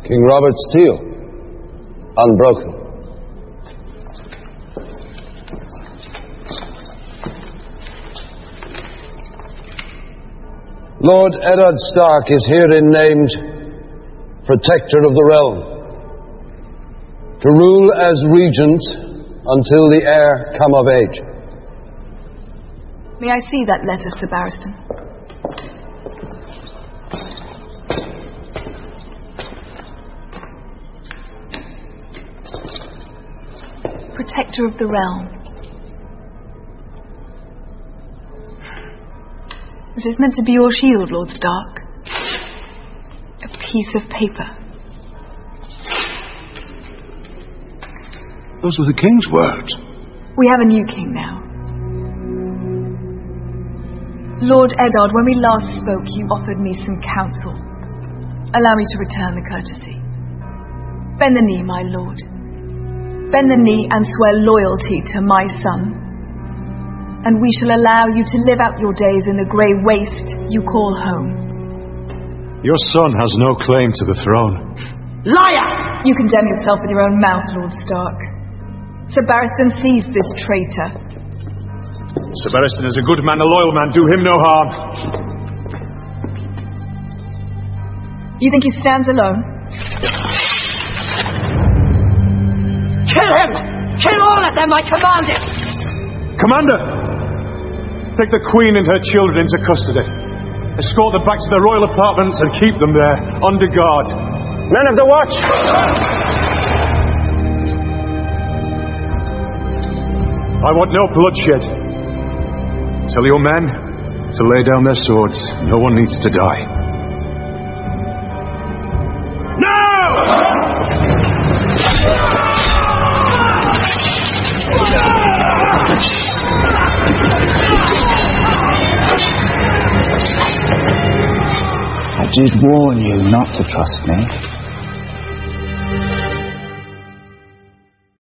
King Robert's seal, unbroken. Lord Eddard Stark is herein named Protector of the Realm, to rule as regent until the heir come of age. May I see that letter, Sir Barristan? Protector of the Realm. Is this meant to be your shield, Lord Stark? A piece of paper. Those were the king's words. We have a new king now. Lord Eddard, when we last spoke, you offered me some counsel. Allow me to return the courtesy. Bend the knee, my lord. Bend the knee and swear loyalty to my son. And we shall allow you to live out your days in the grey waste you call home. Your son has no claim to the throne. Liar! You condemn yourself with your own mouth, Lord Stark. Sir Barristan seized this traitor. Sir Barristan is a good man, a loyal man. Do him no harm. You think he stands alone? Kill him! Kill all of them, I command it! Commander! Take the Queen and her children into custody. Escort them back to their royal apartments and keep them there, under guard. Men of the watch! I want no bloodshed. Tell your men to lay down their swords. No one needs to die. I did warn you not to trust me.